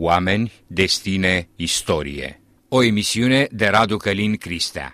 Oameni, destine, istorie. O emisiune de Radu Călin Cristea.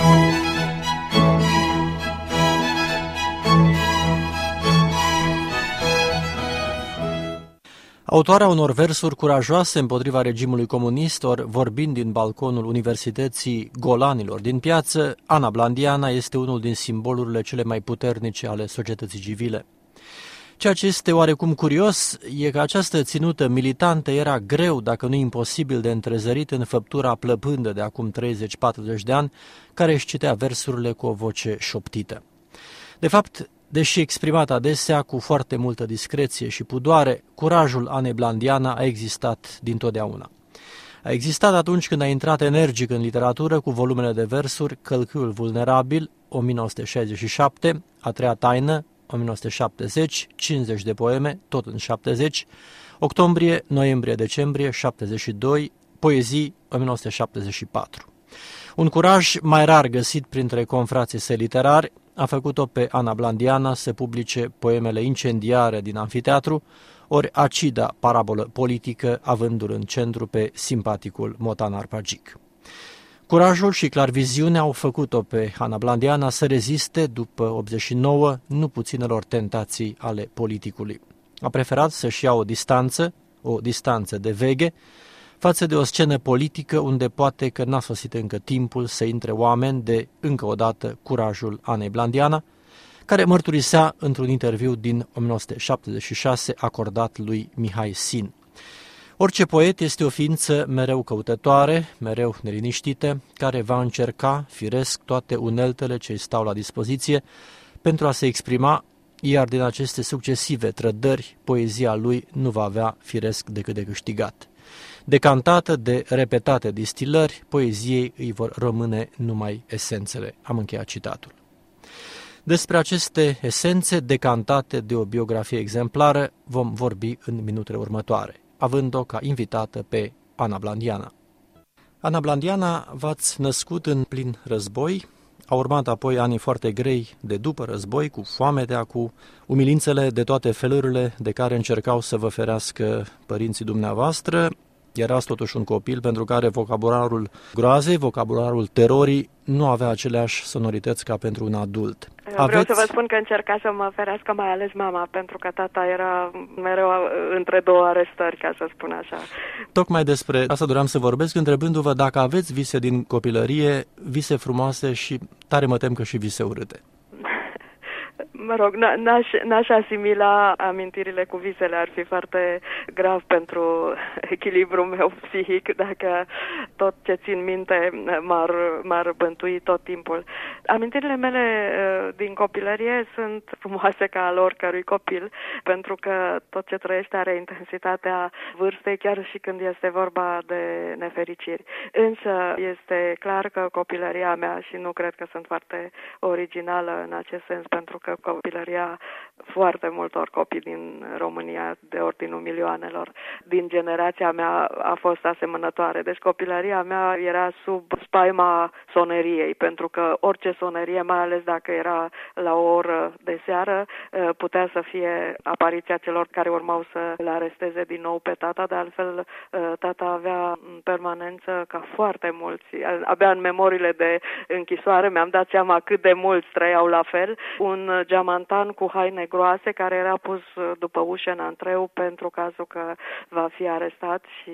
Autoarea unor versuri curajoase împotriva regimului comunist, ori vorbind din balconul Universității Golanilor din Piață, Ana Blandiana este unul din simbolurile cele mai puternice ale societății civile. Ceea ce este oarecum curios e că această ținută militantă era greu, dacă nu imposibil, de întrezărit în făptura plăpândă de acum 30-40 de ani, care își citea versurile cu o voce șoptită. De fapt, deși exprimat adesea cu foarte multă discreție și pudoare, curajul Anei Blandiana a existat dintotdeauna. A existat atunci când a intrat energic în literatură cu volumele de versuri Călcâiul vulnerabil, 1967, A treia taină, 1970, 50 de poeme, tot în 70, octombrie, noiembrie, decembrie, 72, poezii, 1974. Un curaj mai rar găsit printre confrații săi literari a făcut-o pe Ana Blandiana să publice poemele incendiare din Amfiteatru, ori acida parabolă politică, avându-l în centru pe simpaticul Motan Arpagic. Curajul și clarviziunea au făcut-o pe Ana Blandiana să reziste, după 89, nu puținelor tentații ale politicului. A preferat să-și ia o distanță de veghe, față de o scenă politică unde poate că n-a sosit încă timpul să intre oameni de, încă o dată, curajul Anei Blandiana, care mărturisea într-un interviu din 1976 acordat lui Mihai Sin. Orice poet este o ființă mereu căutătoare, mereu neliniștită, care va încerca, firesc, toate uneltele ce îi stau la dispoziție pentru a se exprima, iar din aceste succesive trădări, poezia lui nu va avea firesc decât de câștigat. Decantată de repetate distilări, poeziei îi vor rămâne numai esențele. Am încheiat citatul. Despre aceste esențe decantate de o biografie exemplară vom vorbi în minutele următoare, având-o ca invitată pe Ana Blandiana. Ana Blandiana, v-ați născut în plin război, a urmat apoi anii foarte grei de după război, cu foametea, cu umilințele de toate felurile de care încercau să vă ferească părinții dumneavoastră. Erați totuși un copil pentru care vocabularul groazei, vocabularul terorii nu avea aceleași sonorități ca pentru un adult. Vreau să vă spun că încerca să mă ferească mai ales mama, pentru că tata era mereu între două arestări, ca să spun așa. Tocmai despre asta doream să vorbesc, întrebându-vă dacă aveți vise din copilărie, vise frumoase și tare mă tem că și vise urâte. Mă rog, n-aș asimila amintirile cu visele, ar fi foarte grav pentru echilibrul meu psihic dacă tot ce țin minte m-ar bântui tot timpul. Amintirile mele din copilărie sunt frumoase ca al oricărui copil, pentru că tot ce trăiește are intensitatea vârstei, chiar și când este vorba de nefericiri. Însă este clar că copilăria mea, și nu cred că sunt foarte originală în acest sens, pentru că copilăria foarte multor copii din România, de ordinul milioanelor, din generația mea a fost asemănătoare. Deci copilăria mea era sub spaima soneriei, pentru că orice sonerie, mai ales dacă era la o oră de seară, putea să fie apariția celor care urmau să le aresteze din nou pe tata. De altfel, tata avea în permanență, ca foarte mulți, abia în memoriile de închisoare mi-am dat seama cât de mulți trăiau la fel, un geamantan cu haine groase care era pus după ușă în antreu pentru cazul că va fi arestat și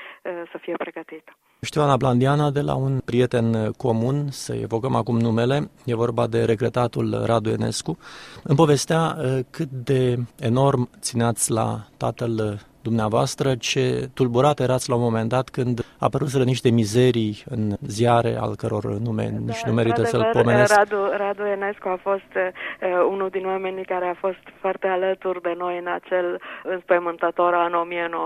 să fie pregătit. Știu Ana Blandiana de la un prieten comun, să evocăm acum numele, e vorba de regretatul Radu Enescu. Îmi povestea cât de enorm țineați la tatăl dumneavoastră, ce tulburat erați la un moment dat când apăruseră niște mizerii în ziare, al căror nume nici nu merită să-l pomenesc. Radu Enescu a fost unul din oamenii care a fost foarte alături de noi în acel înspăimântător an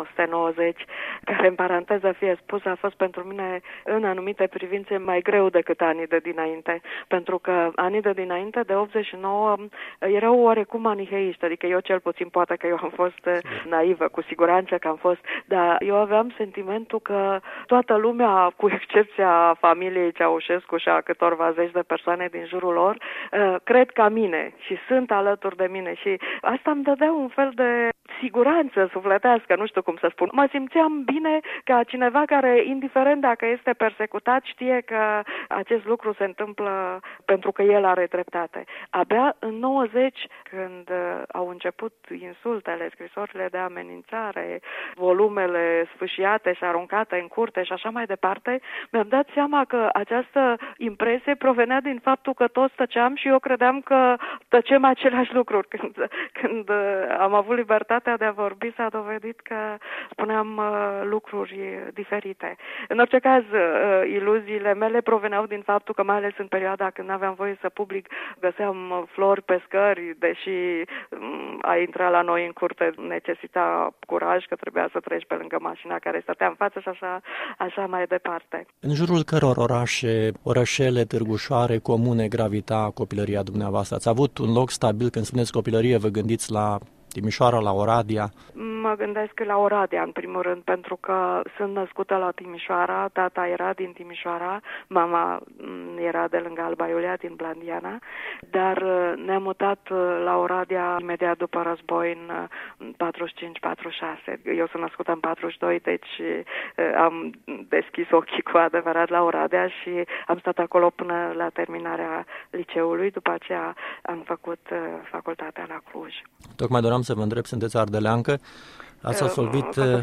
1990, care, în paranteză fie spus, a fost pentru mine în anumite privințe mai greu decât anii de dinainte, pentru că anii de dinainte, de 89, erau oarecum maniheiști, adică eu cel puțin, poate că eu am fost naivă, cu siguranță că am fost, dar eu aveam sentimentul că toată lumea, cu excepția familiei Ceaușescu și a câtorva zeci de persoane din jurul lor, cred ca mine și sunt alături de mine și asta îmi dădea un fel de siguranță sufletească, nu știu cum să spun. Mă simțeam bine ca cineva care, indiferent dacă este persecutat, știe că acest lucru se întâmplă pentru că el are dreptate. Abia în 90, când au început insultele, scrisorile de amenințare, volumele sfâșiate și aruncate în curte și așa mai departe, mi-am dat seama că această impresie provenea din faptul că toți tăceam și eu credeam că tăcem aceleași lucruri. Când am avut libertatea de a vorbi, s-a dovedit că spuneam lucruri diferite. În orice caz, iluziile mele proveneau din faptul că, mai ales în perioada când n-aveam voie să public, găseam flori pe scări, deși a intra la noi în curte necesita curaj, că trebuia să treci pe lângă mașina care stătea în față și așa mai departe. În jurul căror orașe, orășele, târgușoare, comune gravita copilăria dumneavoastră? Ați avut un loc stabil? Când spuneți copilărie, vă gândiți la Timișoara, la Oradea? Mă gândesc la Oradea, în primul rând, pentru că sunt născută la Timișoara, tata era din Timișoara, mama era de lângă Alba Iulia, din Blandiana, dar ne-am mutat la Oradea imediat după război, în 45-46. Eu sunt născută în 42, deci am deschis ochii cu adevărat la Oradea și am stat acolo până la terminarea liceului. După aceea am făcut facultatea la Cluj. Tocmai doream să vă întreb, sunteți ardeleancă, ați absolvit...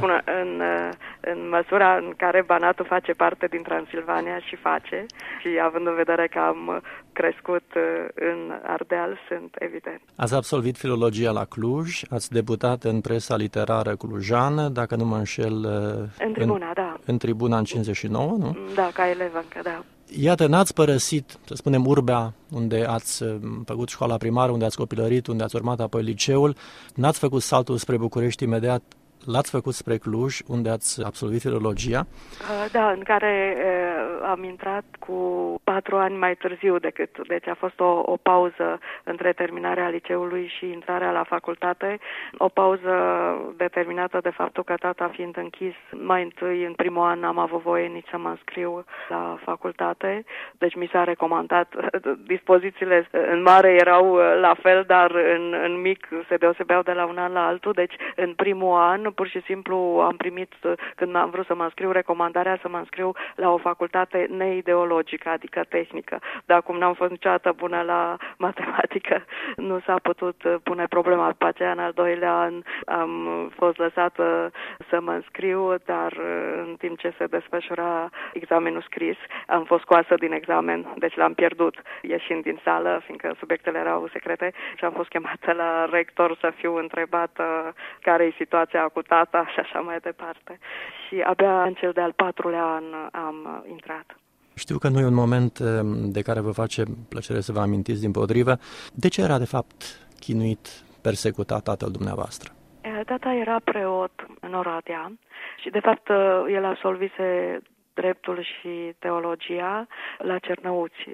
În măsura în care Banatul face parte din Transilvania și face, și având în vedere că am crescut în Ardeal, sunt evident. Ați absolvit filologia la Cluj, ați debutat în presa literară clujană, dacă nu mă înșel... În Tribuna, da. În Tribuna în 59, nu? Da, ca elevă încă, da. Iată, n-ați părăsit, să spunem, urbea unde ați făcut școala primară, unde ați copilărit, unde ați urmat apoi liceul, n-ați făcut saltul spre București imediat, l-ați făcut spre Cluj, unde ați absolvit filologia? Da, în care am intrat cu 4 ani mai târziu decât, deci a fost o pauză între terminarea liceului și intrarea la facultate, o pauză determinată de faptul că tata fiind închis, mai întâi în primul an n-am avut voie nici să mă înscriu la facultate, deci mi s-a recomandat, dispozițiile în mare erau la fel, dar în mic se deosebeau de la un an la altul, deci în primul an pur și simplu am primit, când am vrut să mă înscriu, recomandarea să mă înscriu la o facultate neideologică, adică tehnică. Dar cum n-am fost niciodată bună la matematică, nu s-a putut pune problema. După aceea, în al doilea an, am fost lăsată să mă înscriu, dar în timp ce se desfășura examenul scris, am fost scoasă din examen, deci l-am pierdut ieșind din sală, fiindcă subiectele erau secrete, și am fost chemată la rector să fiu întrebată care e situația cu tata și așa mai departe. Și abia în cel de-al 4-lea an am intrat. Știu că nu e un moment de care vă face plăcere să vă amintiți, dimpotrivă. De ce era, de fapt, chinuit, persecutat tatăl dumneavoastră? Tata era preot în Oradea și, de fapt, el absolvise dreptul și teologia la Cernăuți,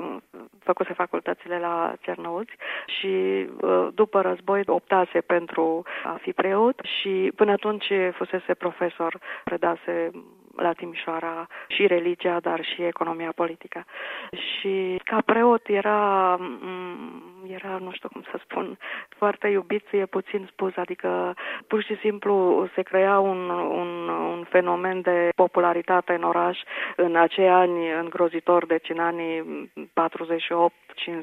făcuse facultățile la Cernăuți și după război optase pentru a fi preot și până atunci fusese profesor, predase la Timișoara și religia, dar și economia politică. Și ca preot era, nu știu cum să spun, foarte iubit, e puțin spus, adică pur și simplu se crea un fenomen de popularitate în oraș în acei ani îngrozitori, deci în anii 48,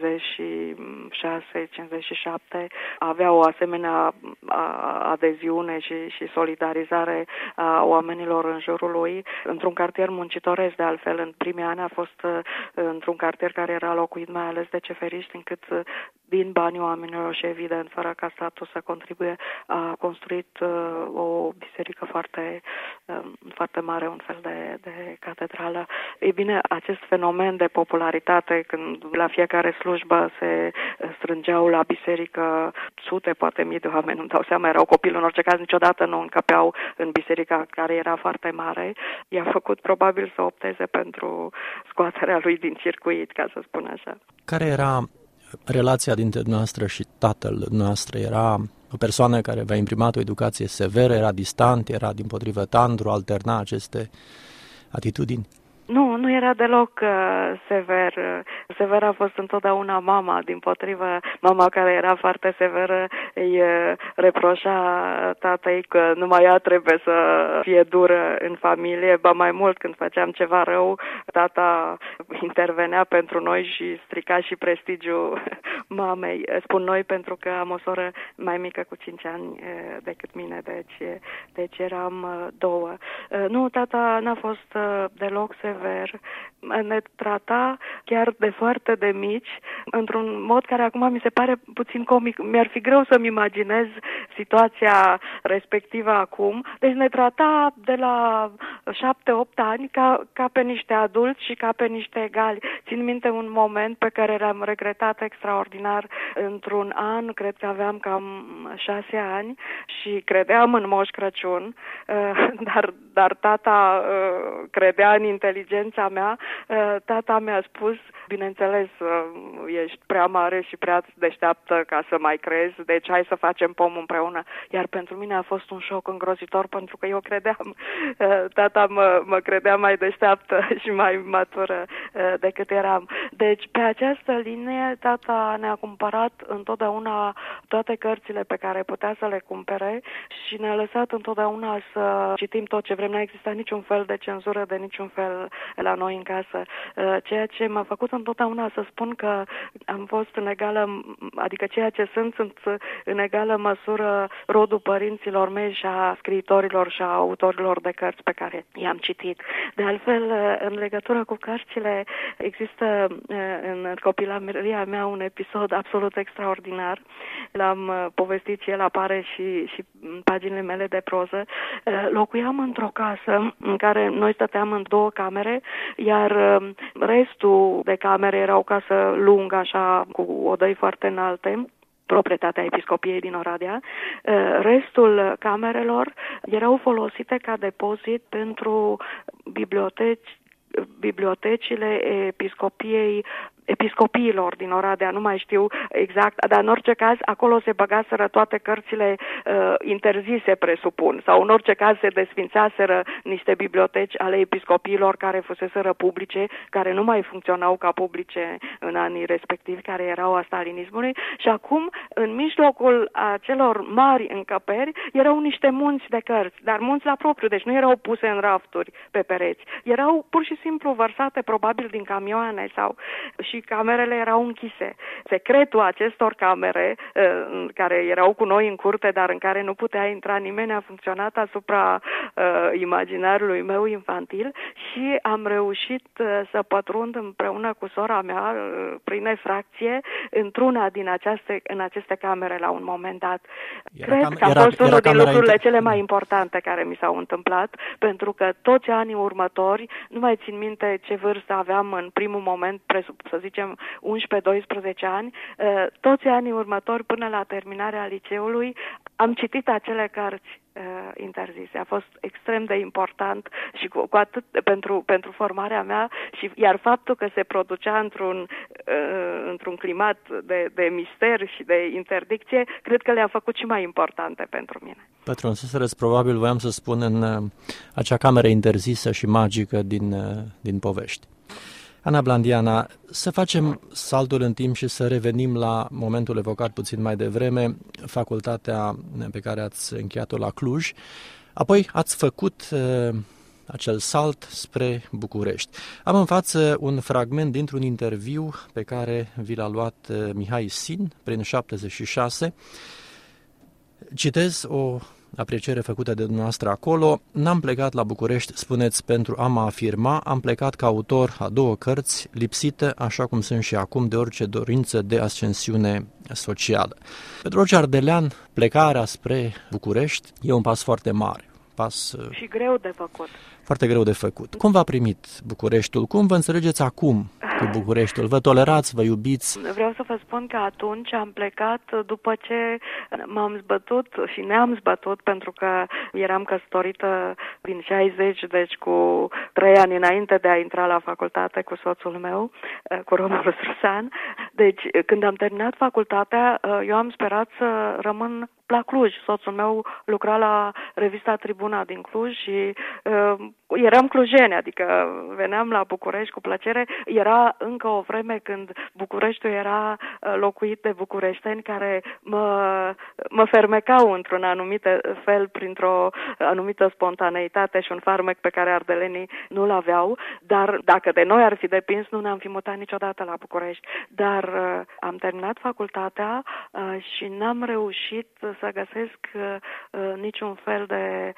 56, 57, avea o asemenea adeziune și solidarizare a oamenilor în jurul lui. Într-un cartier muncitoresc, de altfel, în primii ani a fost într-un cartier care era locuit mai ales de ceferiști, încât din banii oamenilor și, evident, fără ca statul să contribuie, a construit o biserică foarte, foarte mare, un fel de catedrală. Ei bine, acest fenomen de popularitate, când la fiecare slujbă se strângeau la biserică sute, poate mii de oameni, nu-mi dau seama, erau copii, în orice caz niciodată nu încăpeau în biserica care era foarte mare, i-a făcut probabil să opteze pentru scoaterea lui din circuit, ca să spun așa. Care era relația dintre noastră și tatăl noastră? Era o persoană care v-a imprimat o educație severă, era distant, era dimpotrivă tandru, alterna aceste atitudini? Nu era deloc sever. Sever a fost întotdeauna mama, dimpotrivă, mama care era foarte severă îi reproșa tatei că numai ea trebuie să fie dură în familie, ba mai mult când făceam ceva rău, tata intervenea pentru noi și strica și prestigiul mamei. Spun noi pentru că am o soră mai mică cu 5 ani decât mine, deci eram două. Nu, tata n-a fost deloc sever. Ne trata chiar de foarte de mici, într-un mod care acum mi se pare puțin comic. Mi-ar fi greu să-mi imaginez situația respectivă acum. Deci ne trata de la 7-8 ani ca pe niște adulți și ca pe niște egali. Țin minte un moment pe care l-am regretat extraordinar. Într-un an, cred că aveam cam 6 ani și credeam în Moș Crăciun, dar tata credea în inteligența mea. Tata mi-a spus, bineînțeles, ești prea mare și prea deșteaptă ca să mai crezi, deci hai să facem pom împreună. Iar pentru mine a fost un șoc îngrozitor, pentru că eu credeam, tata mă credea mai deșteaptă și mai matură decât eram. Deci, pe această linie, tata ne-a cumpărat întotdeauna toate cărțile pe care putea să le cumpere și ne-a lăsat întotdeauna să citim tot ce vrem. N-a existat niciun fel de cenzură de niciun fel la noi în casă. Ceea ce m-a făcut întotdeauna să spun că am fost în egală, adică ceea ce sunt în egală măsură rodul părinților mei și a scriitorilor și a autorilor de cărți pe care i-am citit. De altfel, în legătură cu cărțile, există în copilăria mea un episod absolut extraordinar. L-am povestit și el apare și în paginile mele de proză. Locuiam într-o casă în care noi stăteam în 2 camere, iar restul de camere era o casă lungă, așa, cu odăi foarte înalte, proprietatea episcopiei din Oradea. Restul camerelor erau folosite ca depozit pentru bibliotecile episcopiilor din Oradea, nu mai știu exact, dar în orice caz acolo se băgaseră toate cărțile interzise, presupun, sau în orice caz se desfințaseră niște biblioteci ale episcopiilor care fuseseră publice, care nu mai funcționau ca publice în anii respectivi, care erau a stalinismului, și acum, în mijlocul acelor mari încăperi, erau niște munți de cărți, dar munți la propriu, deci nu erau puse în rafturi pe pereți, erau pur și simplu vărsate probabil din camioane și camerele erau închise. Secretul acestor camere, care erau cu noi în curte, dar în care nu putea intra nimeni, a funcționat asupra imaginarului meu infantil și am reușit să pătrund împreună cu sora mea, prin efracție, într-una din aceste camere la un moment dat. Cred că a fost unul din lucrurile cele mai importante care mi s-au întâmplat, pentru că toți anii următori, nu mai țin minte ce vârstă aveam în primul moment, să zicem 11-12 ani, toți anii următori până la terminarea liceului am citit acele cărți interzise. A fost extrem de important și cu atât pentru formarea mea, iar faptul că se producea într-un climat de mister și de interdicție, cred că le-a făcut și mai importante pentru mine. Pentru înțeles, probabil voiam să spun în acea cameră interzisă și magică din povești. Ana Blandiana, să facem saltul în timp și să revenim la momentul evocat puțin mai devreme, facultatea pe care ați încheiat-o la Cluj. Apoi ați făcut acel salt spre București. Am în față un fragment dintr-un interviu pe care vi l-a luat Mihai Sin prin 76. Citez o apreciere făcută de dumneavoastră acolo. N-am plecat la București, spuneți, pentru a mă afirma, am plecat ca autor a 2 cărți, lipsite, așa cum sunt și acum, de orice dorință de ascensiune socială. Pentru orice ardelean, plecarea spre București e un pas foarte mare. Și greu de făcut. Foarte greu de făcut. Cum v-a primit Bucureștiul? Cum vă înțelegeți acum cu Bucureștiul? Vă tolerați, vă iubiți? Vreau să vă spun că atunci am plecat după ce m-am zbătut și ne-am zbătut, pentru că eram căsătorită din 60, deci cu 3 ani înainte de a intra la facultate cu soțul meu, cu Romulus Rusan. Deci, când am terminat facultatea, eu am sperat să rămân la Cluj. Soțul meu lucra la revista Tribuna din Cluj și eram clujeni, adică veneam la București cu plăcere. Era încă o vreme când Bucureștiul era locuit de bucureșteni care mă fermecau într-un anumit fel, printr-o anumită spontaneitate și un farmec pe care ardelenii nu-l aveau, dar dacă de noi ar fi depins, nu ne-am fi mutat niciodată la București. Dar am terminat facultatea și n-am reușit să găsesc niciun fel de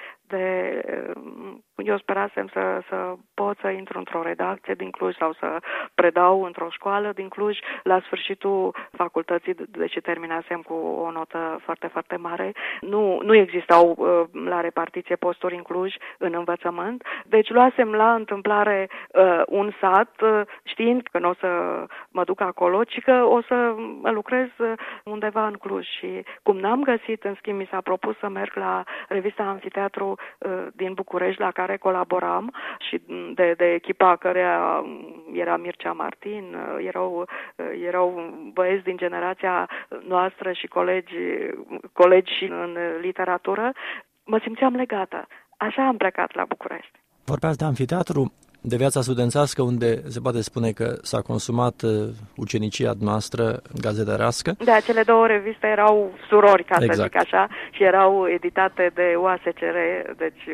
eu sperasem să pot să intru într-o redacție din Cluj sau să predau într-o școală din Cluj. La sfârșitul facultății, deși terminasem cu o notă foarte, foarte mare, nu existau la repartiție posturi în Cluj în învățământ. Deci luasem la întâmplare un sat, știind că nu o să mă duc acolo, ci că o să lucrez undeva în Cluj. Și cum n-am găsit, în schimb, mi s-a propus să merg la revista Amfiteatru din București, la care colaboram, și de echipa căreia era Mircea Martin, erau băieți din generația noastră și colegi și în literatură, mă simțeam legată. Așa am plecat la București. Vorbeați de Amfiteatru, de viața studențească, unde se poate spune că s-a consumat ucenicia noastră gazetărească. Da, cele două reviste erau surori, ca să zic așa, și erau editate de UASCR, deci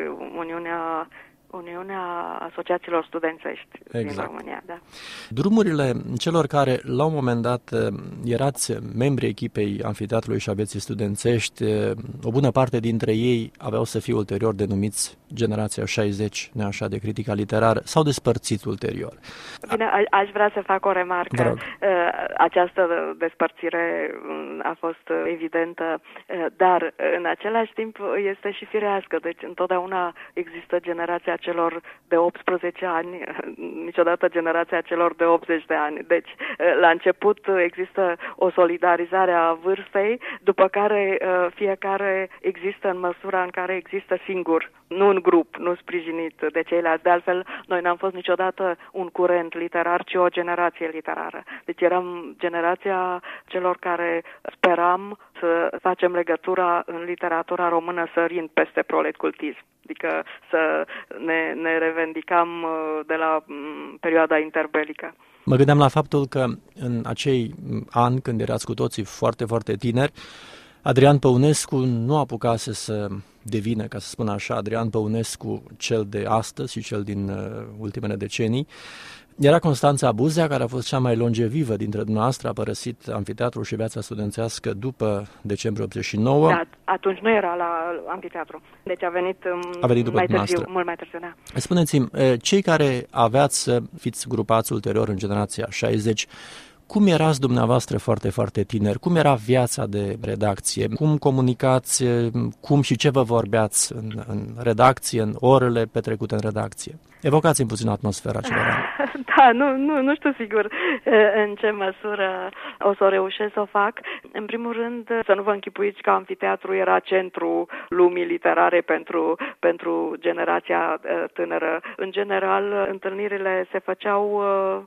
Uniunea Asociațiilor Studențești din România. Da. Drumurile celor care la un moment dat erați membri echipei Amfiteatrului și a vieții studențești, o bună parte dintre ei aveau să fie ulterior denumiți Generația 60, neașa, de critică literară, sau despărțit ulterior. Bine, aș vrea să fac o remarcă. Această despărțire a fost evidentă, dar în același timp este și firească. Deci întotdeauna există generația celor de 18 ani, niciodată generația celor de 80 de ani. Deci la început există o solidarizare a vârstei, după care fiecare există în măsura în care există singur, nu în grup, nu sprijinit de ceilalți. De altfel, noi n-am fost niciodată un curent literar, ci o generație literară. Deci eram generația celor care speram să facem legătura în literatura română sărind peste proletcultism. Adică să ne revendicam de la perioada interbelică. Mă gândeam la faptul că în acei ani, când erați cu toții foarte, foarte tineri, Adrian Păunescu nu apucase să devină, ca să spun așa, Adrian Păunescu cel de astăzi și cel din ultimele decenii. Era Constanța Buzea, care a fost cea mai longevivă dintre dumneavoastră, a părăsit Amfiteatrul și viața studențească după decembrie 89. Da, atunci nu era la Amfiteatru, deci a venit după mai târziu, mult mai târziu, da. Spuneți-mi, cei care aveați să fiți grupați ulterior în generația 60, cum erați dumneavoastră foarte, foarte tineri? Cum era viața de redacție? Cum comunicați? Cum și ce vă vorbeați în redacție, în orele petrecute în redacție? Evocați-mi puțin atmosfera acelor ani. Da, nu știu sigur în ce măsură o să o reușesc să o fac. În primul rând, să nu vă închipuiți că Amfiteatru era centru lumii literare pentru generația tânără. În general, întâlnirile se făceau,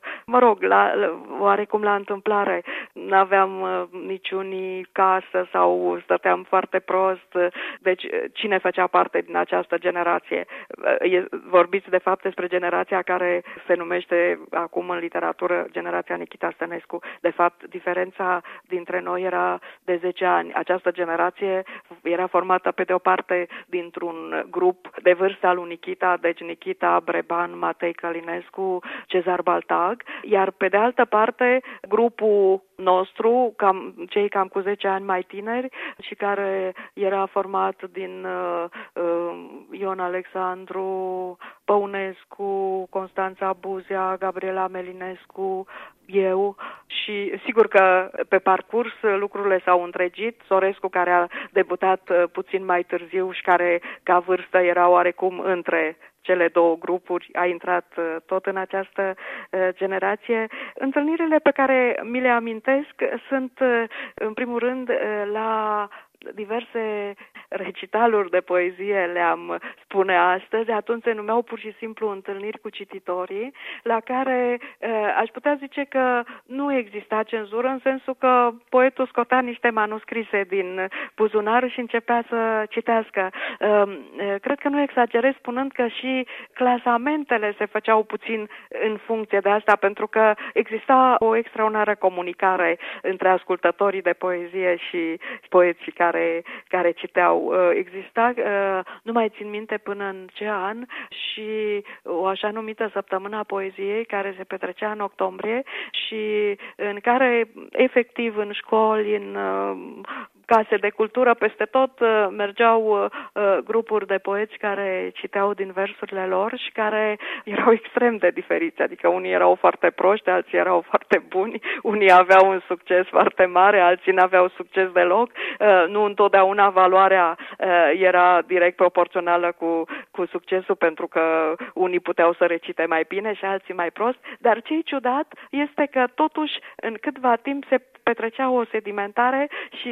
oarecum la întâmplare. N-aveam niciunii casă sau stăteam foarte prost. Deci, cine făcea parte din această generație? Vorbiți, de fapt, despre generația care se numește acum în literatură generația Nichita Stănescu. De fapt, diferența dintre noi era de 10 ani. Această generație era formată pe de o parte dintr-un grup de vârstă al lui Nichita, deci Nichita, Breban, Matei Călinescu, Cezar Baltag, iar pe de altă parte grupul nostru, cei cam cu 10 ani mai tineri și care era format din Ion Alexandru, Păunescu, Constanța Buzea, Gabriela Melinescu, eu, și sigur că pe parcurs lucrurile s-au întregit. Sorescu, care a debutat puțin mai târziu și care ca vârstă era oarecum între cele două grupuri, a intrat tot în această generație. Întâlnirile pe care mi le amintesc sunt, în primul rând, la diverse recitaluri de poezie le-am spune astăzi, atunci se numeau pur și simplu întâlniri cu cititorii, la care aș putea zice că nu exista cenzură, în sensul că poetul scotea niște manuscrise din buzunar și începea să citească. Cred că nu exagerez spunând că și clasamentele se făceau puțin în funcție de asta, pentru că exista o extraordinară comunicare între ascultătorii de poezie și poeții care citeau. Exista, nu mai țin minte până în ce an, și o așa numită săptămâna poeziei care se petrecea în octombrie și în care efectiv în școli, în case de cultură, peste tot mergeau grupuri de poeți care citeau din versurile lor și care erau extrem de diferiți, adică unii erau foarte proști, alții erau foarte buni, unii aveau un succes foarte mare, alții n-aveau succes deloc, nu întotdeauna valoarea era direct proporțională cu succesul, pentru că unii puteau să recite mai bine și alții mai prost, dar ce-i ciudat este că totuși în câtva timp se petrecea o sedimentare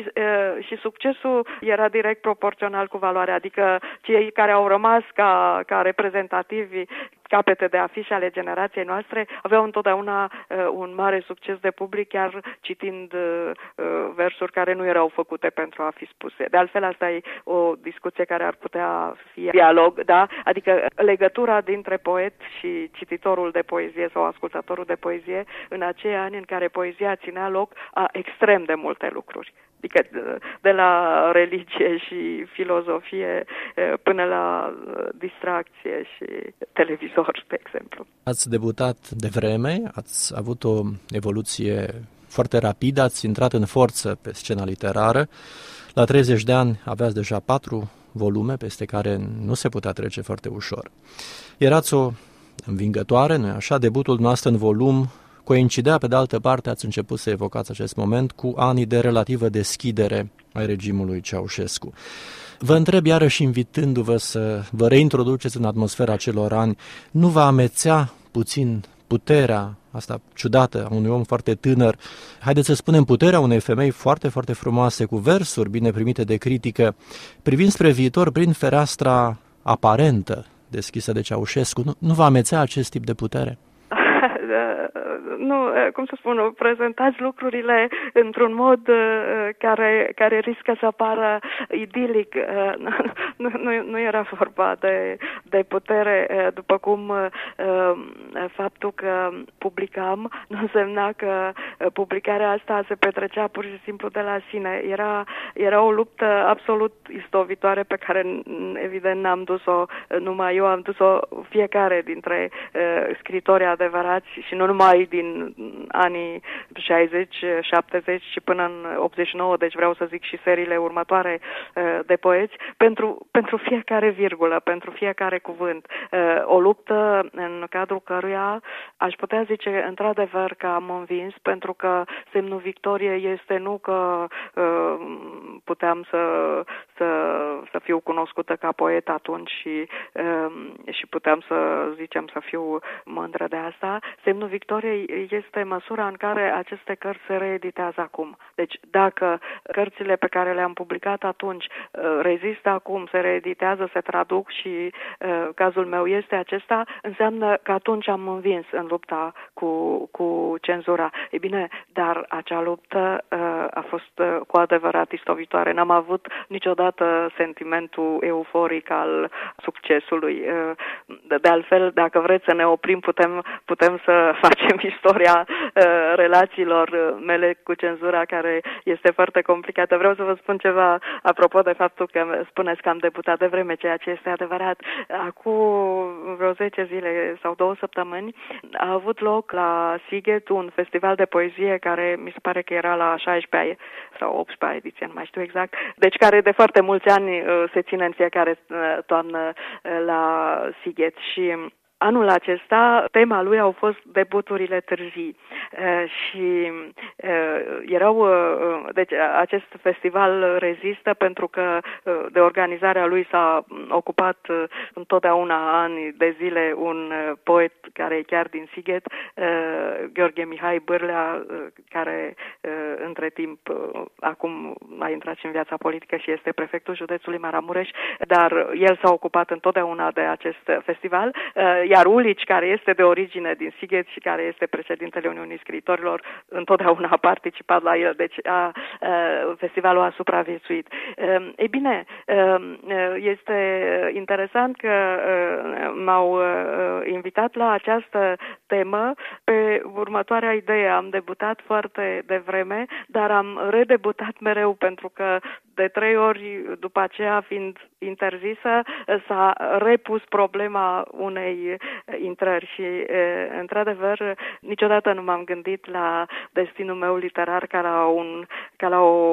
și succesul era direct proporțional cu valoarea, adică cei care au rămas ca reprezentativi, capete de afișe ale generației noastre, aveau întotdeauna un mare succes de public, chiar citind versuri care nu erau făcute pentru a fi spuse. De altfel, asta e o discuție care ar putea fi dialog, da? Adică legătura dintre poet și cititorul de poezie sau ascultătorul de poezie în acei ani în care poezia ținea loc a extrem de multe lucruri. Adică de la religie și filozofie până la distracție și televizor, de exemplu. Ați debutat de vreme, ați avut o evoluție foarte rapidă, ați intrat în forță pe scena literară. La 30 de ani aveați deja 4 volume peste care nu se putea trece foarte ușor. Erați o învingătoare, nu-i așa? Debutul noastră în volum coincidea, pe de altă parte, ați început să evocați acest moment cu anii de relativă deschidere ai regimului Ceaușescu. Vă întreb iarăși, invitându-vă să vă reintroduceți în atmosfera acelor ani, nu vă amețea puțin puterea asta ciudată a unui om foarte tânăr, haideți să spunem puterea unei femei foarte, foarte frumoase, cu versuri bine primite de critică, privind spre viitor prin fereastra aparentă deschisă de Ceaușescu? Nu vă amețea acest tip de putere? Nu, cum să spun, prezentați lucrurile într-un mod care riscă să pară idilic. Nu era vorba de putere, după cum faptul că publicam nu însemna că publicarea asta se petrecea pur și simplu de la sine. Era o luptă absolut istovitoare pe care evident n-am dus-o numai eu, am dus-o fiecare dintre scritorii adevărați și nu numai din anii 60, 70 și până în 89, deci vreau să zic și seriile următoare de poeți, pentru fiecare virgulă, pentru fiecare cuvânt. O luptă în cadrul căruia aș putea zice într-adevăr că am învins, pentru că semnul victoriei este nu că puteam să fiu cunoscută ca poet atunci și puteam să zicem să fiu mândră de asta. Semnul victoriei este măsura în care aceste cărți se reeditează acum. Deci dacă cărțile pe care le-am publicat atunci rezistă acum, se reeditează, se traduc și cazul meu este acesta, înseamnă că atunci am învins în lupta cu cenzura. E bine, dar acea luptă a fost cu adevărat istovitoare. N-am avut niciodată sentimentul euforic al succesului. De altfel, dacă vreți să ne oprim, putem să facem istoria relațiilor mele cu cenzura, care este foarte complicată. Vreau să vă spun ceva apropo de faptul că spuneți că am debutat de vreme, ceea ce este adevărat. Acum vreo 10 zile sau 2 săptămâni a avut loc la Sighet un festival de poezie care mi se pare că era la 16 sau 18 ediție, nu mai știu exact, deci care de foarte mulți ani se ține în fiecare toamnă la Sighet și anul acesta tema lui au fost debuturile târzii și erau, deci acest festival rezistă pentru că de organizarea lui s-a ocupat întotdeauna ani de zile un poet care e chiar din Sighet, Gheorghe Mihai Bârlea, care între timp acum a intrat și în viața politică și este prefectul județului Maramureș, dar el s-a ocupat întotdeauna de acest festival, iar Ulici, care este de origine din Sighet și care este președintele Uniunii Scriitorilor, întotdeauna a participat la el, deci festivalul a supraviețuit. Ei bine, este interesant că m-au invitat la această temă pe următoarea idee. Am debutat foarte devreme, dar am redebutat mereu pentru că de 3 ori după aceea, fiind interzisă, s-a repus problema unei intrări și, într-adevăr, niciodată nu m-am gândit la destinul meu literar ca la o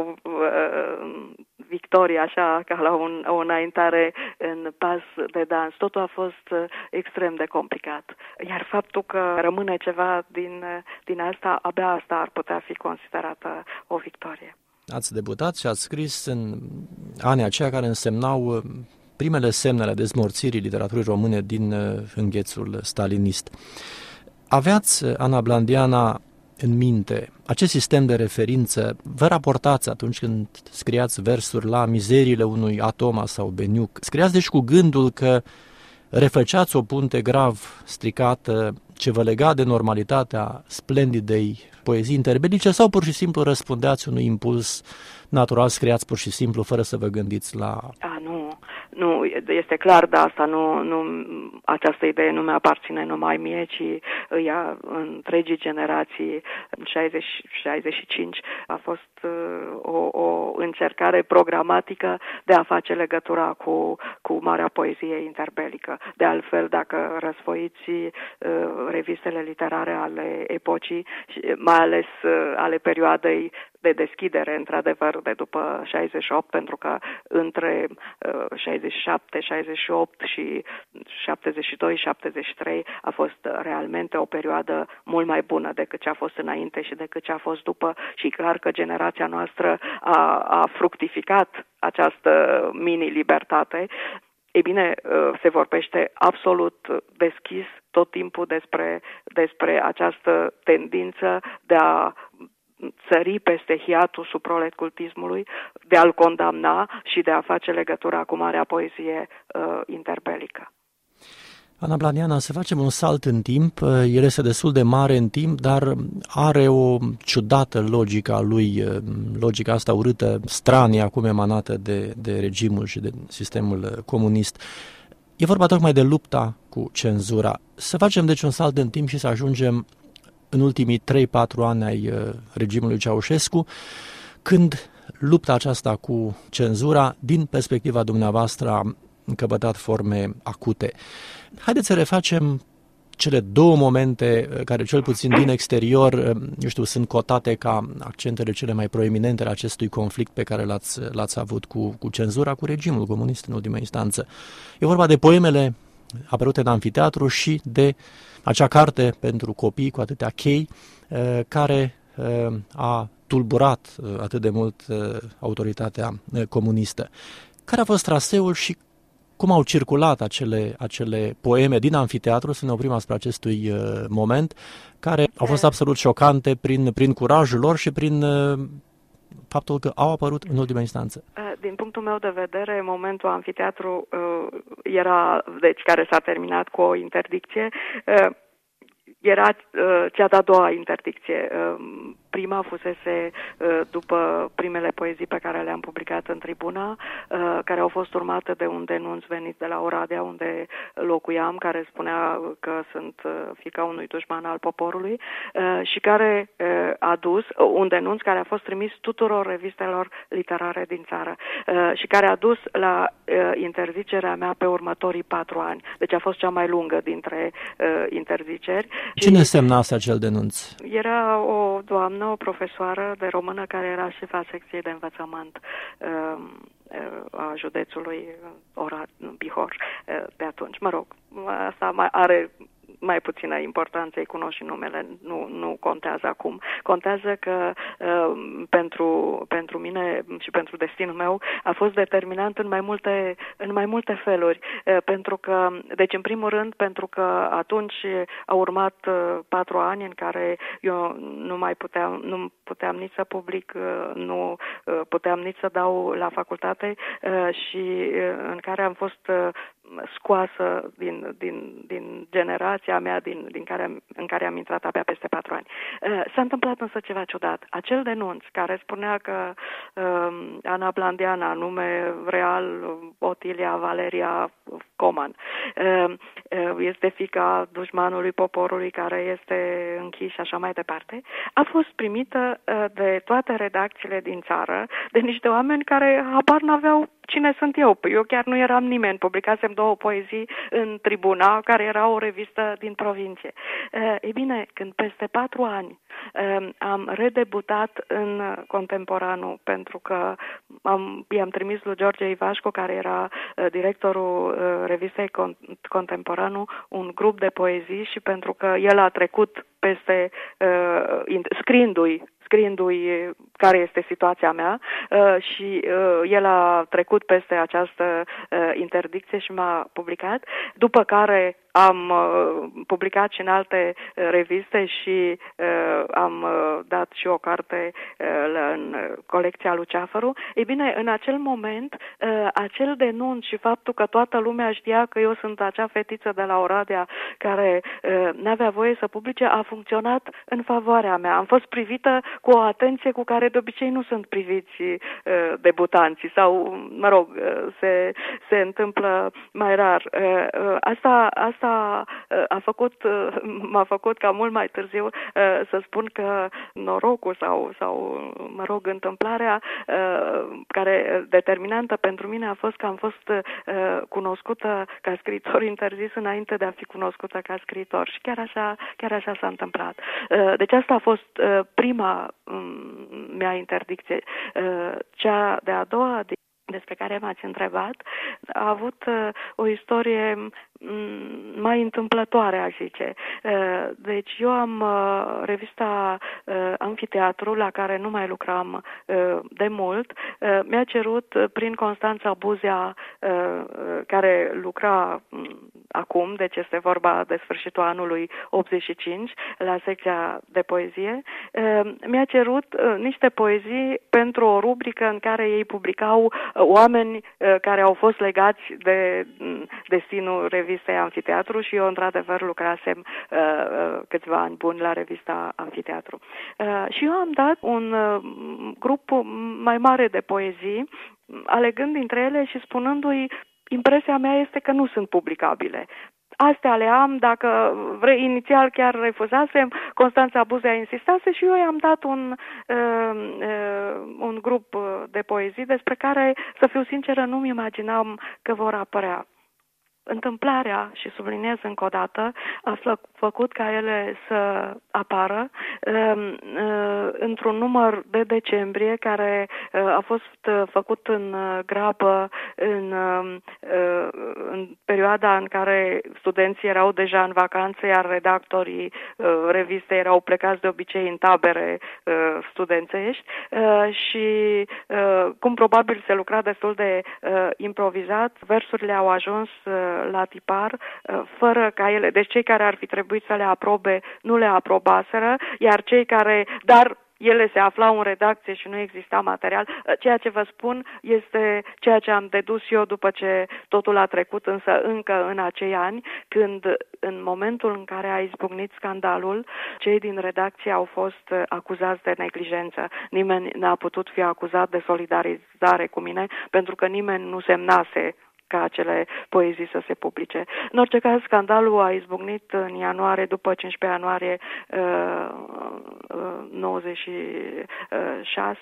victorie, așa, ca la o înaintare în pas de dans. Totul a fost extrem de complicat. Iar faptul că rămâne ceva din asta, abia asta ar putea fi considerată o victorie. Ați debutat și ați scris în anii aceia care însemnau primele semne ale dezmorțirii literaturii române din înghețul stalinist. Aveați, Ana Blandiana, în minte acest sistem de referință? Vă raportați atunci când scriați versuri la mizeriile unui Atoma sau Beniuc? Scriați deci cu gândul că refăceați o punte grav stricată ce vă lega de normalitatea splendidei poezii interbelice sau pur și simplu răspundeați unui impuls natural, scriați pur și simplu fără să vă gândiți la... Nu, este clar, dar asta această idee nu mi-aparține numai mie, ci ea întregii generații, 60-65, a fost o încercare programatică de a face legătura cu marea poezie interbelică. De altfel, dacă răsfoiți revistele literare ale epocii, mai ales ale perioadei de deschidere, într-adevăr, de după 68, pentru că între 67, 68 și 72, 73 a fost realmente o perioadă mult mai bună decât ce a fost înainte și decât ce a fost după și clar că generația noastră a fructificat această mini-libertate. Ei bine, se vorbește absolut deschis tot timpul despre această tendință de a țări peste hiatusul proletcultismului, de a-l condamna și de a face legătura cu marea poezie interbelică. Ana Blandiana, să facem un salt în timp. El este destul de mare în timp, dar are o ciudată logică a lui, logica asta urâtă, stranie acum emanată de regimul și de sistemul comunist. E vorba tocmai de lupta cu cenzura. Să facem deci un salt în timp și să ajungem în ultimii 3-4 ani ai regimului Ceaușescu, când lupta aceasta cu cenzura, din perspectiva dumneavoastră, a încăpătat forme acute. Haideți să refacem cele 2 momente care, cel puțin din exterior, sunt cotate ca accentele cele mai proeminente ale acestui conflict pe care l-ați avut cu cenzura, cu regimul comunist în ultima instanță. E vorba de poemele apărute în Amfiteatru și de acea carte pentru copii cu atâtea chei care a tulburat atât de mult autoritatea comunistă. Care a fost traseul și cum au circulat acele poeme din Amfiteatru, să ne oprim asupra acestui moment, care au fost absolut șocante prin curajul lor și prin faptul că au apărut în ultima instanță? Din punctul meu de vedere, momentul Amfiteatru era, deci, care s-a terminat cu o interdicție, era cea de-a doua interdicție. Prima fusese după primele poezii pe care le-am publicat în Tribuna, care au fost urmate de un denunț venit de la Oradea, unde locuiam, care spunea că sunt fiica unui dușman al poporului și care a dus, un denunț care a fost trimis tuturor revistelor literare din țară și care a dus la interzicerea mea pe următorii 4 ani. Deci a fost cea mai lungă dintre interziceri. Cine semnase acel denunț? Era o doamnă, o profesoară de română care era șefa secției de învățământ. a județului Bihor pe atunci. Mă rog, asta are mai puțină importanță, îi cunosc și numele, nu contează acum. Contează că pentru mine și pentru destinul meu a fost determinant în mai multe feluri. Pentru că, deci în primul rând, pentru că atunci au urmat 4 ani în care eu nu puteam nici să public, nu puteam nici să dau la facultate și în care am fost scoasă din generația mea în care am intrat abia peste 4 ani. S-a întâmplat însă ceva ciudat. Acel denunț care spunea că Ana Blandiana, nume real Otilia Valeria Coman, este fiica dușmanului poporului care este închis și așa mai departe, a fost primită de toate redacțiile din țară, de niște oameni care habar n-aveau cine sunt eu. Eu chiar nu eram nimeni. Publicasem 2 poezii în Tribuna, care era o revistă din provincie. Ei bine, când peste 4 ani am redebutat în Contemporanul, pentru că i-am trimis lui George Ivașcu, care era directorul revistei Contemporanul, un grup de poezii și pentru că el a trecut peste, scriindu-i care este situația mea și el a trecut peste această interdicție și m-a publicat, după care am publicat și în alte reviste și am dat și o carte în colecția lui Ceafăru. Ei bine, în acel moment, acel denunț și faptul că toată lumea știa că eu sunt acea fetiță de la Oradea care n-avea voie să publice, a funcționat în favoarea mea. Am fost privită cu o atenție cu care de obicei nu sunt priviți debutanții sau, mă rog, se întâmplă mai rar. Asta m-a făcut ca mult mai târziu să spun că norocul sau mă rog, întâmplarea care determinantă pentru mine a fost că am fost cunoscută ca scriitor interzis înainte de a fi cunoscută ca scriitor și chiar așa s-a întâmplat. Deci asta a fost prima mea interdicție. Cea de-a doua despre care m-ați întrebat a avut o istorie mai întâmplătoare, aș zice. Deci eu am revista Amfiteatru, la care nu mai lucram de mult. Mi-a cerut prin Constanța Buzea, care lucra acum, deci este vorba de sfârșitul anului 85, la secția de poezie, mi-a cerut niște poezii pentru o rubrică în care ei publicau oameni care au fost legați de destinul revistei Amfiteatru și eu, într-adevăr, lucrasem câțiva ani buni la revista Amfiteatru. Și eu am dat un grup mai mare de poezii, alegând dintre ele și spunându-i, impresia mea este că nu sunt publicabile. Astea le am, dacă vrei, inițial chiar refuzasem, Constanța Buzea insistase și eu i-am dat un grup de poezii despre care, să fiu sinceră, nu-mi imaginam că vor apărea. Întâmplarea, și subliniez încă o dată, a făcut ca ele să apară într-un număr de decembrie care a fost făcut în grabă în perioada în care studenții erau deja în vacanță, iar redactorii revistei erau plecați de obicei în tabere studențești și cum probabil se lucra destul de improvizat, versurile au ajuns la tipar, fără ca ele, deci cei care ar fi trebuit să le aprobe, nu le aprobaseră, iar cei care, dar ele se aflau în redacție și nu exista material. Ceea ce vă spun este ceea ce am dedus eu după ce totul a trecut, însă încă în acei ani, când în momentul în care a izbucnit scandalul, cei din redacție au fost acuzați de neglijență. Nimeni n-a putut fi acuzat de solidarizare cu mine, pentru că nimeni nu semnase ca acele poezii să se publice. În orice caz, scandalul a izbucnit în ianuarie, după 15 ianuarie 96,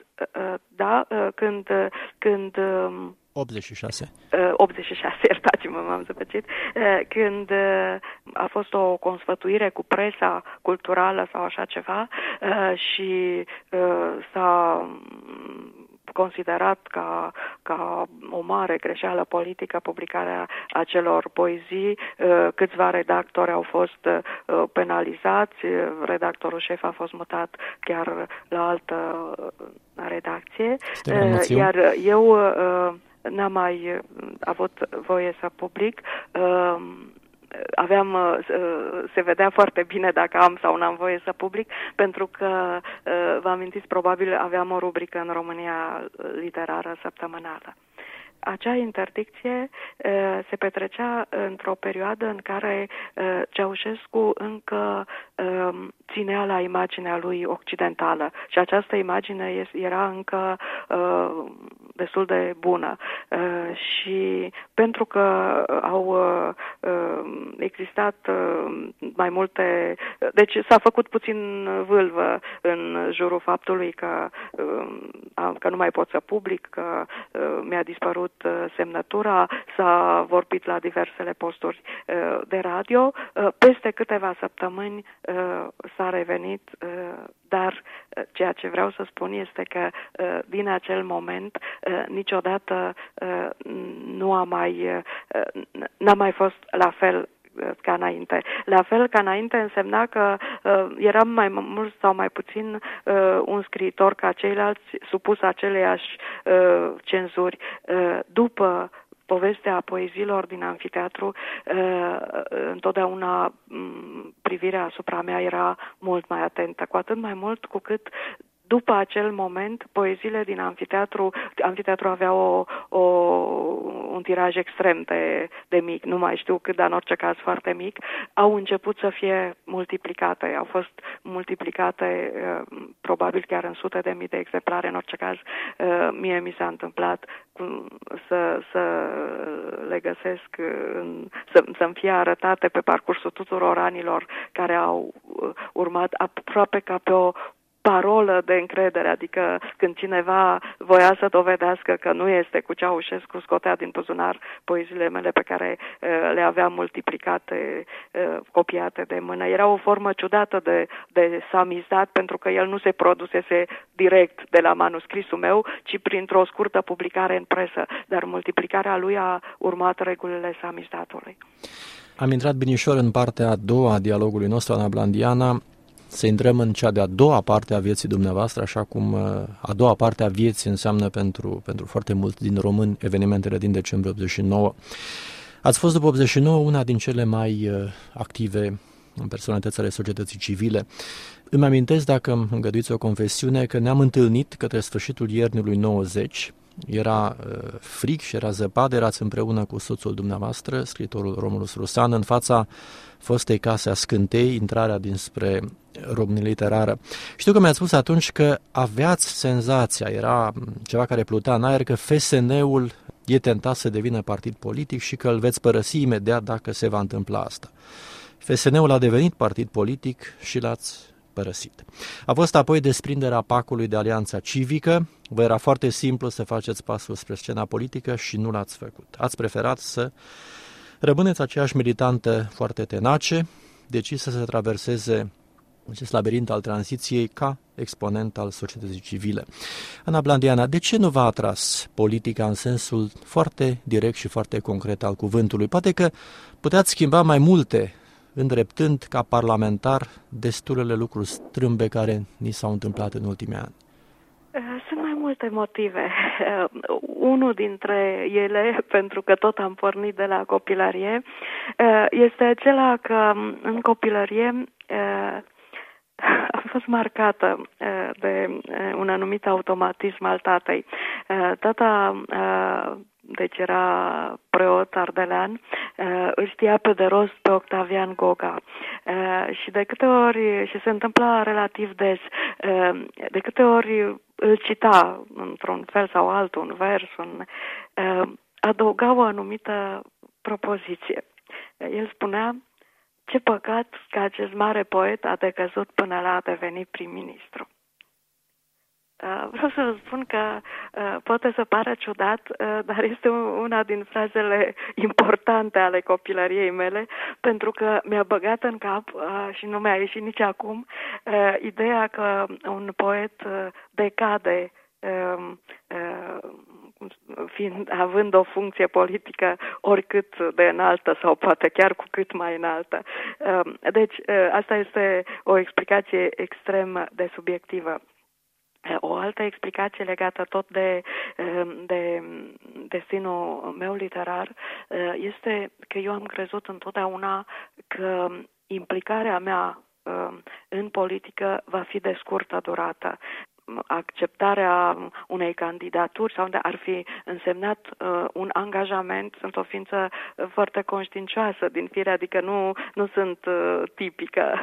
când 86. 86, iertați-mă, m-am zăpăcit, când a fost o consfătuire cu presa culturală sau așa ceva și s-a considerat ca o mare greșeală politică publicarea acelor poezii. Câțiva redactori au fost penalizați, redactorul șef a fost mutat chiar la altă redacție, iar eu n-am mai avut voie să public. Se vedea foarte bine dacă am sau n-am voie să public, pentru că, vă amintiți, probabil aveam o rubrică în România literară săptămânală. Acea interdicție se petrecea într-o perioadă în care Ceaușescu încă ținea la imaginea lui occidentală și această imagine era încă destul de bună. Și pentru că au existat mai multe... Deci s-a făcut puțin vâlvă în jurul faptului că nu mai pot să public, că mi-a dispărut semnătura, s-a vorbit la diversele posturi de radio. Peste câteva săptămâni s-a revenit, dar ceea ce vreau să spun este că din acel moment niciodată n-a mai fost la fel ca înainte. La fel ca înainte însemna că eram mai mult sau mai puțin un scriitor ca ceilalți, supus aceleiași cenzuri. După povestea poeziilor din amfiteatru, întotdeauna privirea asupra mea era mult mai atentă, cu atât mai mult cu cât după acel moment, poeziile din amfiteatru avea un tiraj extrem de mic, nu mai știu cât, dar în orice caz foarte mic, au început să fie multiplicate, au fost multiplicate probabil chiar în sute de mii de exemplare, în orice caz mie mi s-a întâmplat să le găsesc, să-mi fie arătate pe parcursul tuturor anilor care au urmat, aproape ca pe o parolă de încredere, adică când cineva voia să dovedească că nu este cu Ceaușescu, scotea din buzunar poeziile mele pe care le aveam multiplicate, copiate de mână. Era o formă ciudată de samizdat, pentru că el nu se produsese direct de la manuscrisul meu, ci printr-o scurtă publicare în presă, dar multiplicarea lui a urmat regulile samizdatului. Am intrat binișor în partea a doua a dialogului nostru, Ana Blandiana. Să intrăm în cea de-a doua parte a vieții dumneavoastră, așa cum a doua parte a vieții înseamnă pentru foarte mulți din români evenimentele din decembrie 89. Ați fost după 89 una din cele mai active personalități ale societății civile. Îmi amintesc, dacă îmi îngăduiți o confesiune, că ne-am întâlnit către sfârșitul iernii 90. Era frig și era zăpadă, erați împreună cu soțul dumneavoastră, scriitorul Romulus Rusan, în fața fostei case a Scântei, intrarea dinspre România Literară. Știu că mi-ați spus atunci că aveați senzația, era ceva care plutea în aer, că FSN-ul e tentat să devină partid politic și că îl veți părăsi imediat dacă se va întâmpla asta. FSN-ul a devenit partid politic și l-ați părăsit. A fost apoi desprinderea PAC-ului de Alianța Civică. Vă era foarte simplu să faceți pasul spre scena politică și nu l-ați făcut. Ați preferat să rămâneți aceeași militantă foarte tenace, decisă să traverseze acest labirint al tranziției ca exponent al societății civile. Ana Blandiana, de ce nu v-a atras politica în sensul foarte direct și foarte concret al cuvântului? Poate că puteați schimba mai multe îndreptând ca parlamentar destulele lucruri strâmbe care ni s-au întâmplat în ultimii ani. Sunt mai multe motive. Unul dintre ele, pentru că tot am pornit de la copilărie, este acela că în copilărie am fost marcată de un anumit automatism al tatei. Tata, deci era preot ardelean, îl știa pe de rost pe Octavian Goga și de câte ori, și se întâmpla relativ des, de câte ori îl cita într-un fel sau altul, un vers, adăuga o anumită propoziție. El spunea: ce păcat că acest mare poet a decăzut până la a deveni prim-ministru. Vreau să vă spun că poate să pară ciudat, dar este una din frazele importante ale copilăriei mele, pentru că mi-a băgat în cap și nu mi-a ieșit nici acum ideea că un poet decade având o funcție politică oricât de înaltă sau poate chiar cu cât mai înaltă. Deci, asta este o explicație extrem de subiectivă. O altă explicație legată tot de destinul meu literar este că eu am crezut întotdeauna că implicarea mea în politică va fi de scurtă durată. Acceptarea unei candidaturi sau unde ar fi însemnat un angajament. Sunt o ființă foarte conștiincioasă din fire, adică nu sunt tipică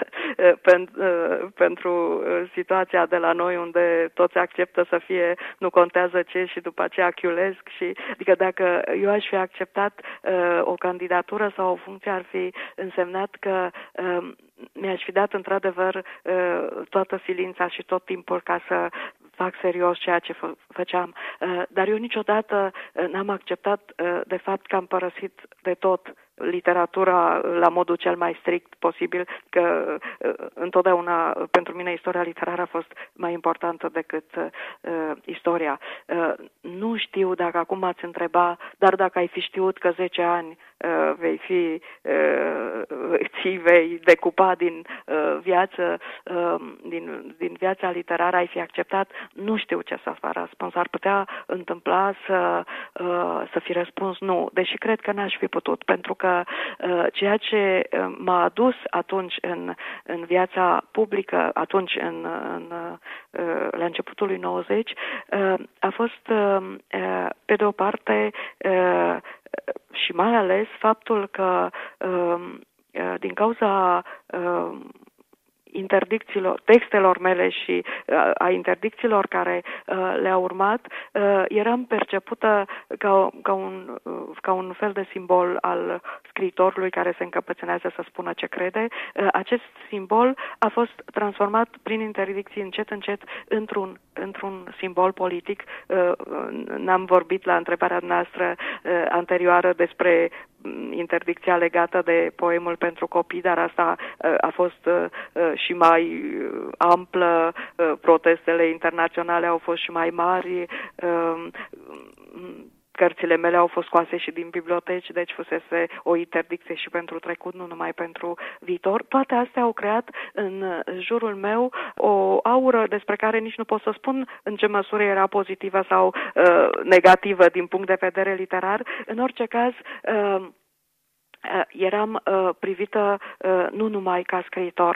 pentru situația de la noi unde toți acceptă să fie nu contează ce și după aceea chiulesc. Adică dacă eu aș fi acceptat o candidatură sau o funcție, ar fi însemnat că mi-aș fi dat într-adevăr toată silința și tot timpul ca să fac serios ceea ce făceam. Dar eu niciodată n-am acceptat de fapt că am părăsit de tot literatura la modul cel mai strict posibil, că întotdeauna pentru mine istoria literară a fost mai importantă decât istoria. Nu știu dacă acum m-ați întreba, dar dacă ai fi știut că 10 ani ți vei decupa din viață, din viața literară, ai fi acceptat, nu știu ce să vă răspuns. Ar putea întâmpla să fi răspuns nu, deși cred că n-aș fi putut, pentru că ceea ce m-a adus atunci în viața publică, atunci la începutul lui 90, a fost pe de o parte și mai ales faptul că din cauza interdicțiilor, textelor mele și a interdicțiilor care le-au urmat, eram percepută ca un fel de simbol al scriitorului care se încăpățânează să spună ce crede. Acest simbol a fost transformat prin interdicții încet într-un simbol politic. N-am vorbit la întrebarea noastră anterioară despre interdicția legată de poemul pentru copii, dar asta a fost și mai amplă, protestele internaționale au fost și mai mari, cărțile mele au fost scoase și din biblioteci, deci fusese o interdicție și pentru trecut, nu numai pentru viitor. Toate astea au creat în jurul meu o aură despre care nici nu pot să spun în ce măsură era pozitivă sau negativă din punct de vedere literar. În orice caz, eram privită nu numai ca scriitor.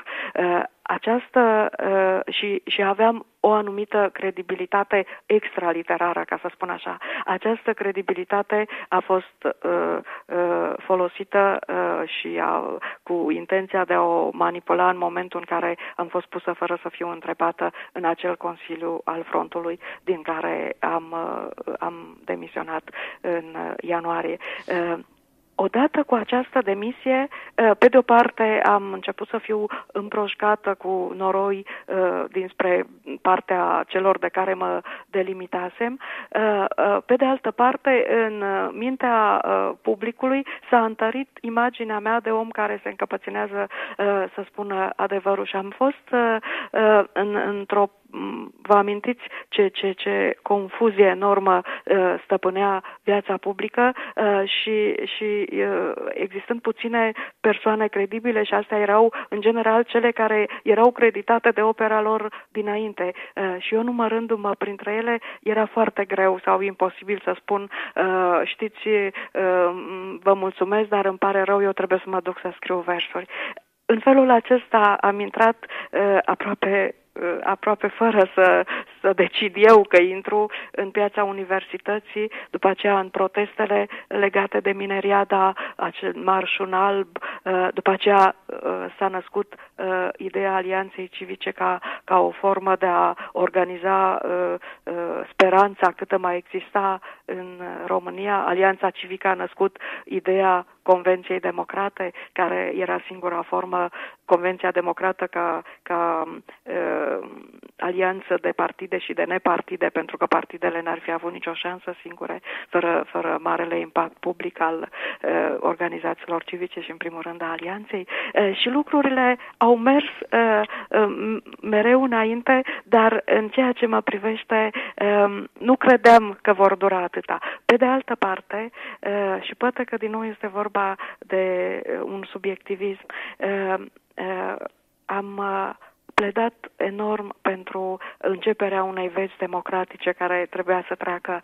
Și aveam o anumită credibilitate extraliterară, ca să spun așa. Această credibilitate a fost folosită și cu intenția de a o manipula în momentul în care am fost pusă fără să fiu întrebată în acel Consiliu al Frontului din care am demisionat în ianuarie. Odată cu această demisie, pe de o parte am început să fiu împroșcată cu noroi dinspre partea celor de care mă delimitasem. Pe de altă parte, în mintea publicului s-a întărit imaginea mea de om care se încăpățânează să spună adevărul și am fost într-o... Vă amintiți ce confuzie enormă stăpânea viața publică și existând puține persoane credibile și astea erau în general cele care erau creditate de opera lor dinainte și eu numărându-mă printre ele era foarte greu sau imposibil să spun știți, vă mulțumesc, dar îmi pare rău, eu trebuie să mă duc să scriu versuri. În felul acesta am intrat aproape fără să decid eu că intru în piața universității, după aceea în protestele legate de mineriada, acel marșul alb, după aceea s-a născut ideea Alianței Civice ca o formă de a organiza speranța câtă mai exista în România. Alianța Civică a născut ideea Convenției Democrate, care era singura formă, Convenția Democrată ca alianță de partide și de nepartide, pentru că partidele n-ar fi avut nicio șansă singure, fără marele impact public al organizațiilor civice și, în primul rând, a alianței. Și lucrurile au mers mereu înainte, dar în ceea ce mă privește, nu credeam că vor dura atâta. Pe de altă parte, și poate că din nou este vorba de un subiectivism, am pledat enorm pentru începerea unei veci democratice care trebuia să treacă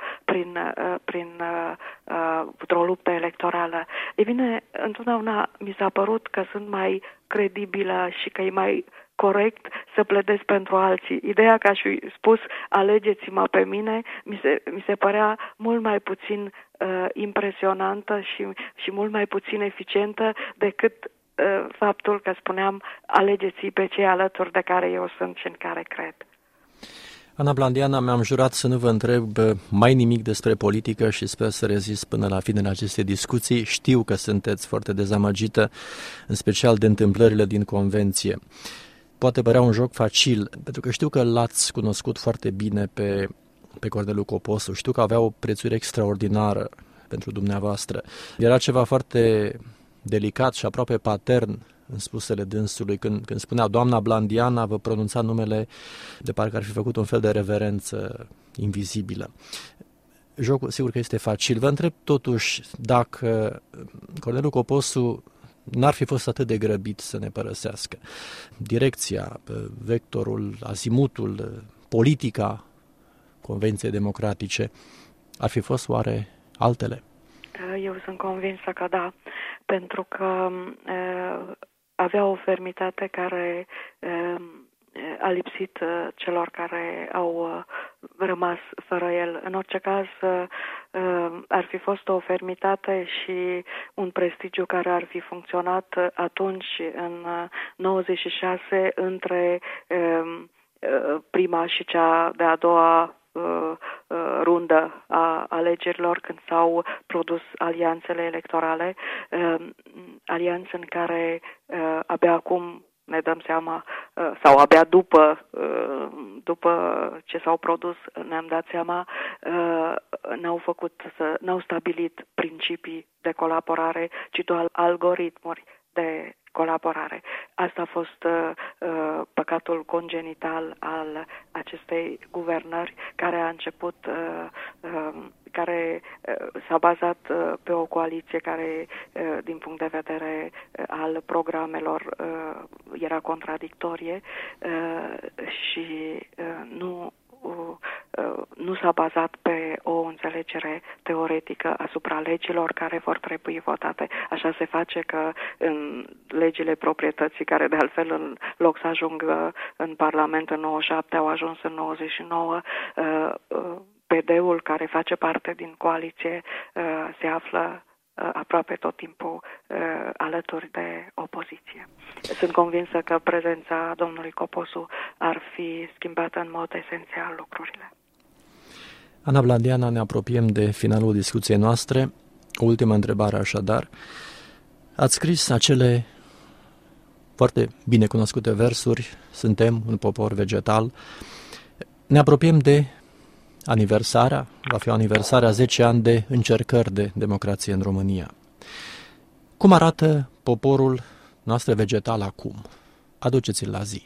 printr-o luptă electorală. Ei bine, întotdeauna mi s-a părut că sunt mai credibilă și că e mai corect să pledez pentru alții. Ideea că aș fi spus alegeți-mă pe mine mi se părea mult mai puțin impresionantă și mult mai puțin eficientă decât faptul că spuneam alegeți pe cei alături de care eu sunt și în care cred. Ana Blandiana, mi-am jurat să nu vă întreb mai nimic despre politică și sper să rezist până la finele acestei discuții. Știu că sunteți foarte dezamăgită, în special de întâmplările din convenție. Poate părea un joc facil, pentru că știu că l-ați cunoscut foarte bine pe Corneliu Coposu. Știu că avea o prețuire extraordinară pentru dumneavoastră. Era ceva foarte delicat și aproape patern în spusele dânsului, când spunea doamna Blandiana, vă pronunța numele de parcă ar fi făcut un fel de reverență invizibilă. Jocul sigur că este facil. Vă întreb totuși dacă Corneliu Coposu n-ar fi fost atât de grăbit să ne părăsească. Direcția, vectorul, azimutul, politica Convenției Democratice ar fi fost oare altele? Eu sunt convinsă că da, pentru că avea o fermitate care a lipsit celor care au rămas fără el. În orice caz, ar fi fost o fermitate și un prestigiu care ar fi funcționat atunci, în 96, între prima și cea de-a doua rundă a alegerilor, când s-au produs alianțele electorale, alianțe în care abia acum ne dăm seama, sau abia după ce s-au produs ne-am dat seama, n-au stabilit principii de colaborare, ci doar algoritmuri de colaborare. Asta a fost păcatul congenital al acestei guvernări, care a început, care s-a bazat pe o coaliție care, din punct de vedere al programelor, era contradictorie și nu s-a bazat pe o înțelegere teoretică asupra legilor care vor trebui votate. Așa se face că în legile proprietății, care de altfel în loc să ajungă în Parlament în 97 au ajuns în 99, PD-ul, care face parte din coaliție, se află aproape tot timpul alături de opoziție. Sunt convinsă că prezența domnului Coposu ar fi schimbată în mod esențial lucrurile. Ana Blandiana, ne apropiem de finalul discuției noastre. O ultimă întrebare așadar. Ați scris acele foarte bine cunoscute versuri, suntem un popor vegetal. Ne apropiem de aniversarea, va fi o aniversare a 10 ani de încercări de democrație în România. Cum arată poporul noastră vegetal acum? Aduceți-l la zi.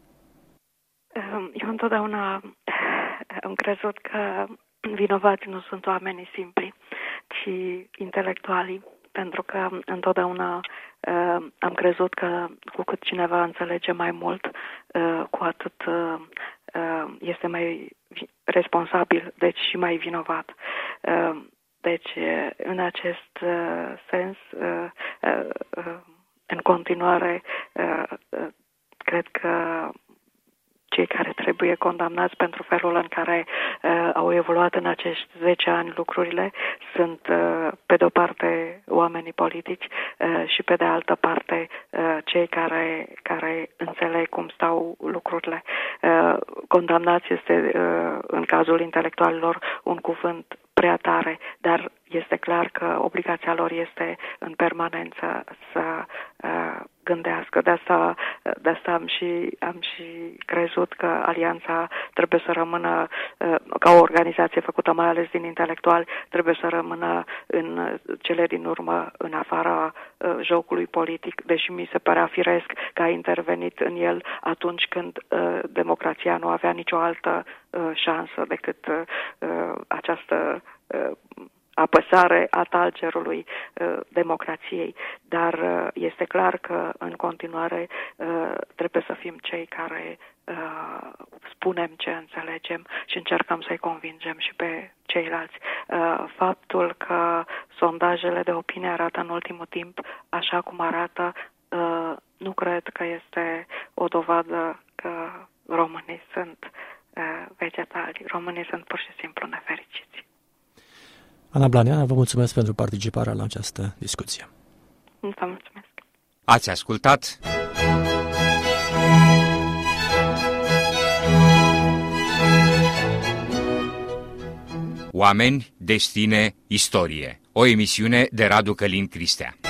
Eu întotdeauna am crezut că vinovații nu sunt oamenii simpli, ci intelectualii, pentru că întotdeauna am crezut că cu cât cineva înțelege mai mult, cu atât este mai responsabil, deci și mai vinovat. Deci, în acest sens, în continuare, cred că cei care trebuie condamnați pentru felul în care au evoluat în acești 10 ani lucrurile sunt, pe de-o parte, oamenii politici și, pe de altă parte, cei care înțeleg cum stau lucrurile. Condamnați este, în cazul intelectualilor, un cuvânt prea tare, dar este clar că obligația lor este în permanență să gândească. De asta am și crezut că Alianța trebuie să rămână, ca o organizație făcută mai ales din intelectuali, trebuie să rămână în cele din urmă în afara jocului politic, deși mi se părea firesc că a intervenit în el atunci când democrația nu avea nicio altă șansă decât această apăsare a talcerului democrației, dar este clar că în continuare trebuie să fim cei care spunem ce înțelegem și încercăm să-i convingem și pe ceilalți. Faptul că sondajele de opinie arată în ultimul timp așa cum arată, nu cred că este o dovadă că românii sunt vegetali. Românii sunt pur și simplu nefericiți. Ana Blandiana, vă mulțumesc pentru participarea la această discuție. Vă mulțumesc. Ați ascultat Oameni, destine, istorie. O emisiune de Radu Călin Cristea.